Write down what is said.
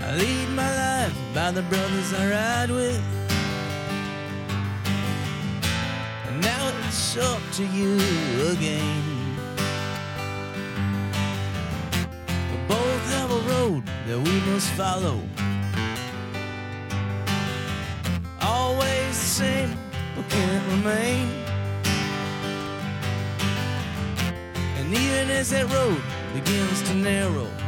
I lead my life by the brothers I ride with. And now it's up to you again. We both have a road that we must follow. Always the same, but can't remain. And even as that road begins to narrow,